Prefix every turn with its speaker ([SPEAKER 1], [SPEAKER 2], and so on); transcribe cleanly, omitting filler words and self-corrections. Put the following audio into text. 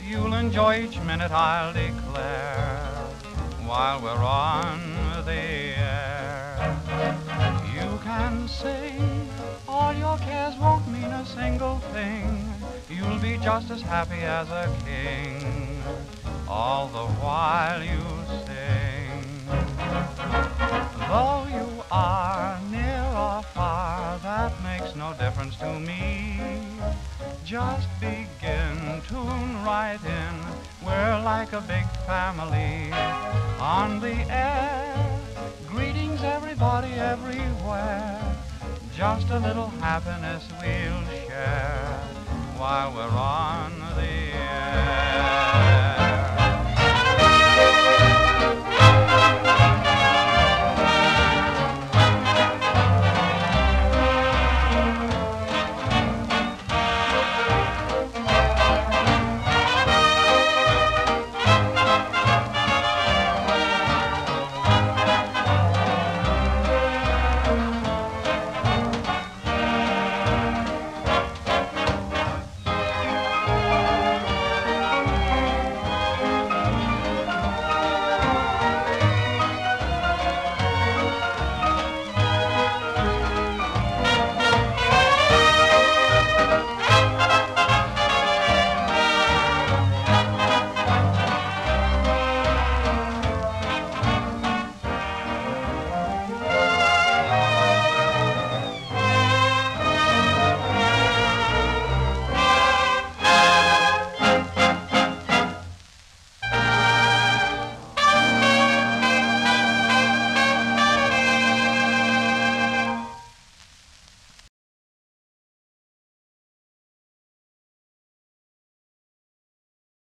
[SPEAKER 1] You'll enjoy each minute, I'll declare, while we're on the air. You can sing, all your cares won't mean a single thing. You'll be just as happy as a king, all the while you sing. Though you are near or far, that makes no difference to me. Just begin, tune right in, we're like a big family. On the air, greetings everybody everywhere. Just a little happiness we'll share while we're on